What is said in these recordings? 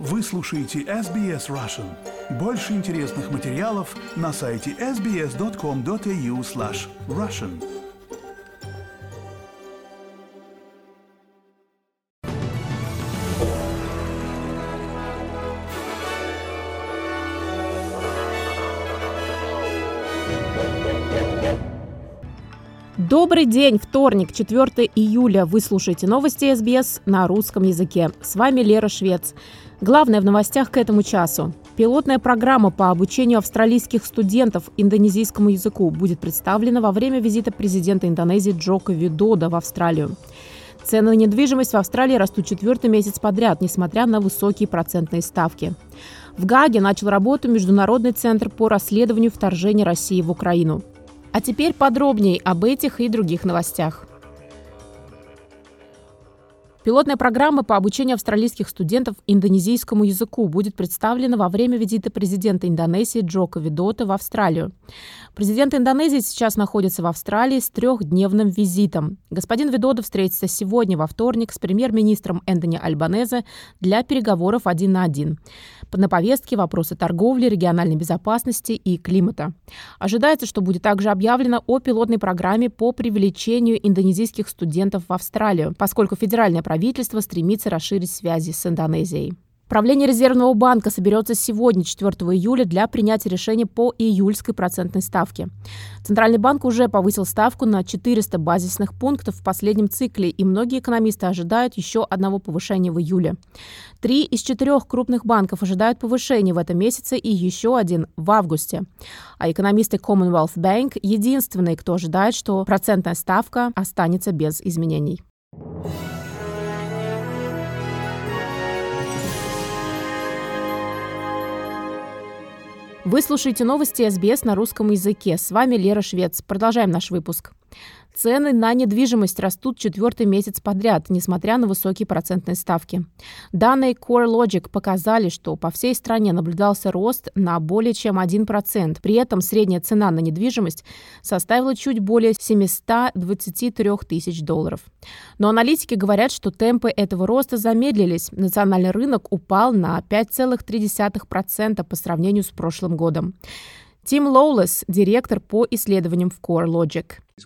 Вы слушаете SBS Russian. Больше интересных материалов на сайте sbs.com.au/russian. Добрый день, вторник, 4 июля. Вы слушаете новости SBS на русском языке. С вами Лера Швец. Главное в новостях к этому часу. Пилотная программа по обучению австралийских студентов индонезийскому языку будет представлена во время визита президента Индонезии Джоко Видодо в Австралию. Цены на недвижимость в Австралии растут 4-й месяц подряд, несмотря на высокие процентные ставки. В Гааге начал работу Международный центр по расследованию вторжения России в Украину. А теперь подробнее об этих и других новостях. Пилотная программа по обучению австралийских студентов индонезийскому языку будет представлена во время визита президента Индонезии Джоко Видодо в Австралию. Президент Индонезии сейчас находится в Австралии с 3-дневным визитом. Господин Видодо встретится сегодня, во вторник, с премьер-министром Энтони Альбанезе для переговоров 1 на 1. На повестке вопросы торговли, региональной безопасности и климата. Ожидается, что будет также объявлено о пилотной программе по привлечению индонезийских студентов в Австралию, поскольку федеральное правительство стремится расширить связи с Индонезией. Правление Резервного банка соберется сегодня, 4 июля, для принятия решения по июльской процентной ставке. Центральный банк уже повысил ставку на 400 базисных пунктов в последнем цикле, и многие экономисты ожидают еще одного повышения в июле. 3 из 4 крупных банков ожидают повышения в этом месяце и еще один в августе. А экономисты Commonwealth Bank единственные, кто ожидает, что процентная ставка останется без изменений. Вы слушаете новости СБС на русском языке. С вами Лера Швец. Продолжаем наш выпуск. Цены на недвижимость растут 4-й месяц подряд, несмотря на высокие процентные ставки. Данные CoreLogic показали, что по всей стране наблюдался рост на более чем 1%. При этом средняя цена на недвижимость составила чуть более $723 тысяч. Но аналитики говорят, что темпы этого роста замедлились. Национальный рынок упал на 5,3% по сравнению с прошлым годом. Тим Лоулес, директор по исследованиям в CoreLogic.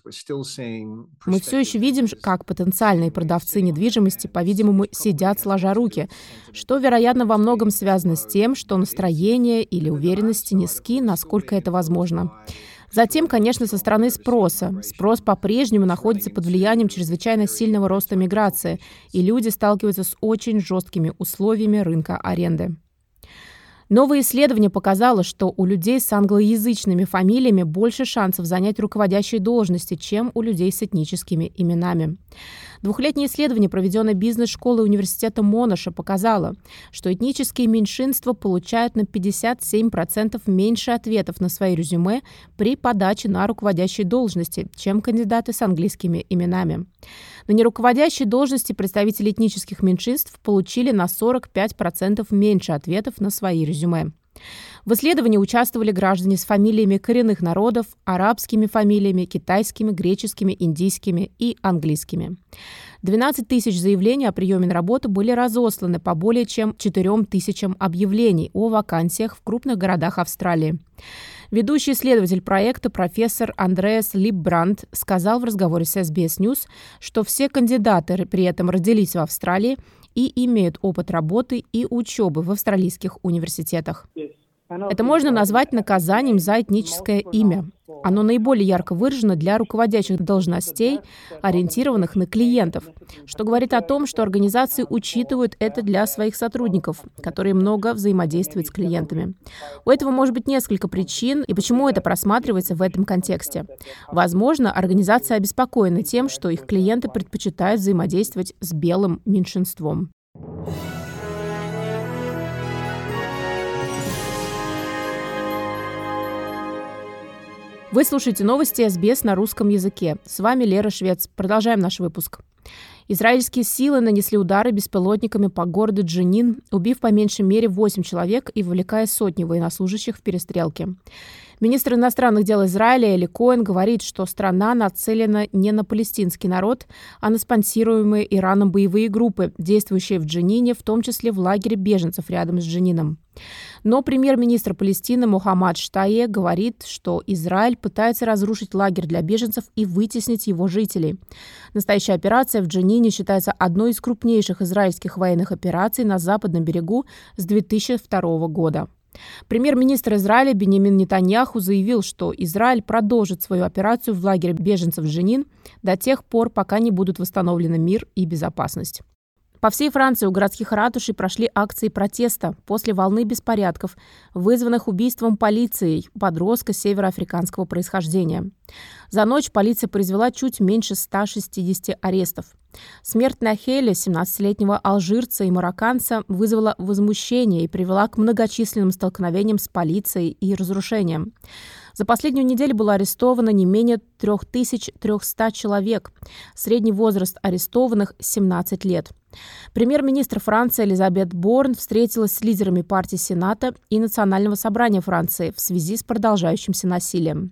Мы все еще видим, как потенциальные продавцы недвижимости, по-видимому, сидят сложа руки, что, вероятно, во многом связано с тем, что настроение или уверенности низки, насколько это возможно. Затем, конечно, со стороны спроса. Спрос по-прежнему находится под влиянием чрезвычайно сильного роста миграции, и люди сталкиваются с очень жесткими условиями рынка аренды. Новое исследование показало, что у людей с англоязычными фамилиями больше шансов занять руководящие должности, чем у людей с этническими именами. Двухлетнее исследование, проведенное бизнес-школой университета Монаша, показало, что этнические меньшинства получают на 57% меньше ответов на свои резюме при подаче на руководящие должности, чем кандидаты с английскими именами. На неруководящие должности представители этнических меньшинств получили на 45% меньше ответов на свои резюме. В исследовании участвовали граждане с фамилиями коренных народов, арабскими фамилиями, китайскими, греческими, индийскими и английскими. 12 тысяч заявлений о приеме на работу были разосланы по более чем 4 тысячам объявлений о вакансиях в крупных городах Австралии. Ведущий исследователь проекта профессор Андреас Липбранд сказал в разговоре с SBS News, что все кандидаты при этом родились в Австралии и имеют опыт работы и учебы в австралийских университетах. Это можно назвать наказанием за этническое имя. Оно наиболее ярко выражено для руководящих должностей, ориентированных на клиентов, что говорит о том, что организации учитывают это для своих сотрудников, которые много взаимодействуют с клиентами. У этого может быть несколько причин, и почему это просматривается в этом контексте. Возможно, организация обеспокоена тем, что их клиенты предпочитают взаимодействовать с белым меньшинством. Вы слушаете новости СБС на русском языке. С вами Лера Швец. Продолжаем наш выпуск. Израильские силы нанесли удары беспилотниками по городу Дженин, убив по меньшей мере 8 человек и вовлекая сотни военнослужащих в перестрелки. Министр иностранных дел Израиля Эли Коэн говорит, что страна нацелена не на палестинский народ, а на спонсируемые Ираном боевые группы, действующие в Дженине, в том числе в лагере беженцев рядом с Дженином. Но премьер-министр Палестины Мохаммад Штае говорит, что Израиль пытается разрушить лагерь для беженцев и вытеснить его жителей. Настоящая операция в Дженине считается одной из крупнейших израильских военных операций на Западном берегу с 2002 года. Премьер-министр Израиля Биньямин Нетаньяху заявил, что Израиль продолжит свою операцию в лагере беженцев Дженин до тех пор, пока не будут восстановлены мир и безопасность. По всей Франции у городских ратушей прошли акции протеста после волны беспорядков, вызванных убийством полицией подростка североафриканского происхождения. За ночь полиция произвела чуть меньше 160 арестов. Смерть Нахеля, 17-летнего алжирца и марокканца, вызвала возмущение и привела к многочисленным столкновениям с полицией и разрушениям. За последнюю неделю было арестовано не менее 3300 человек. Средний возраст арестованных – 17 лет. Премьер-министр Франции Элизабет Борн встретилась с лидерами партии Сената и Национального собрания Франции в связи с продолжающимся насилием.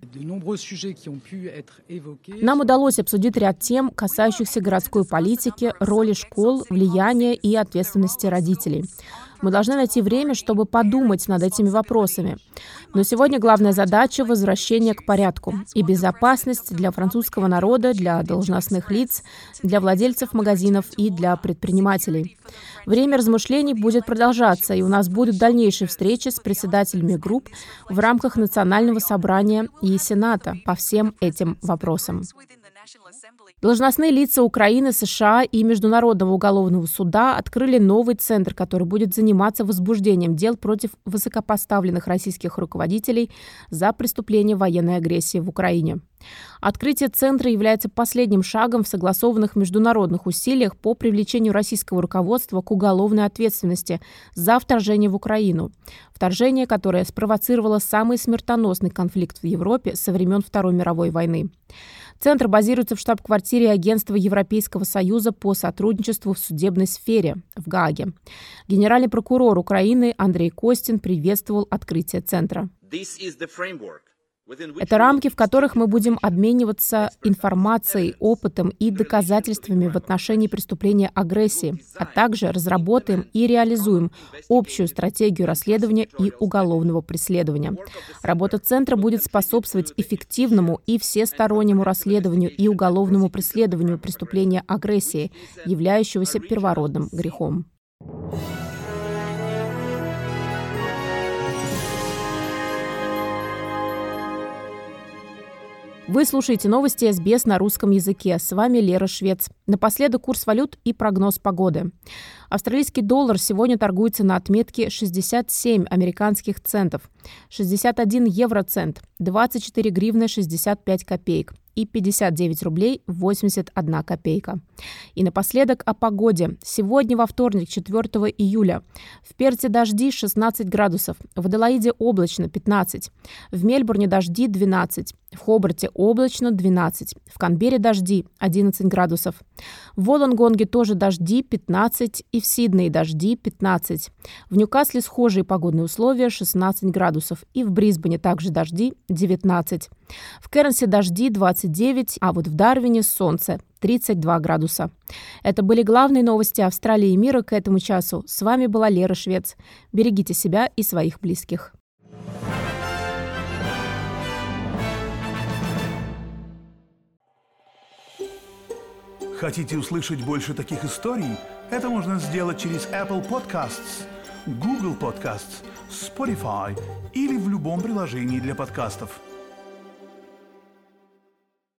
Нам удалось обсудить ряд тем, касающихся городской политики, роли школ, влияния и ответственности родителей. Мы должны найти время, чтобы подумать над этими вопросами. Но сегодня главная задача – возвращение к порядку и безопасность для французского народа, для должностных лиц, для владельцев магазинов и для предпринимателей. Время размышлений будет продолжаться, и у нас будут дальнейшие встречи с председателями групп в рамках Национального собрания и Сената по всем этим вопросам. Должностные лица Украины, США и Международного уголовного суда открыли новый центр, который будет заниматься возбуждением дел против высокопоставленных российских руководителей за преступление военной агрессии в Украине. Открытие центра является последним шагом в согласованных международных усилиях по привлечению российского руководства к уголовной ответственности за вторжение в Украину. Вторжение, которое спровоцировало самый смертоносный конфликт в Европе со времен Второй мировой войны. Центр базируется в штаб-квартире Агентства Европейского Союза по сотрудничеству в судебной сфере в Гааге. Генеральный прокурор Украины Андрей Костин приветствовал открытие центра. Это рамки, в которых мы будем обмениваться информацией, опытом и доказательствами в отношении преступления агрессии, а также разработаем и реализуем общую стратегию расследования и уголовного преследования. Работа Центра будет способствовать эффективному и всестороннему расследованию и уголовному преследованию преступления агрессии, являющегося первородным грехом. Вы слушаете новости СБС на русском языке. С вами Лера Швец. Напоследок курс валют и прогноз погоды. Австралийский доллар сегодня торгуется на отметке 67 американских центов, 61 евроцент, 24 гривны 65 копеек и 59 рублей 81 копейка. И напоследок о погоде. Сегодня во вторник, 4 июля. В Перте дожди 16 градусов, в Аделаиде облачно 15, в Мельбурне дожди 12, в Хобарте облачно 12, в Канберре дожди 11 градусов, в Волонгонге тоже дожди 15 и в Сиднее дожди 15. В Ньюкасле схожие погодные условия 16 градусов и в Брисбене также дожди 19. В Кернсе дожди 29, а вот в Дарвине солнце 32 градуса. Это были главные новости Австралии и мира к этому часу. С вами была Лера Швец. Берегите себя и своих близких. Хотите услышать больше таких историй? Это можно сделать через Apple Podcasts, Google Podcasts, Spotify или в любом приложении для подкастов.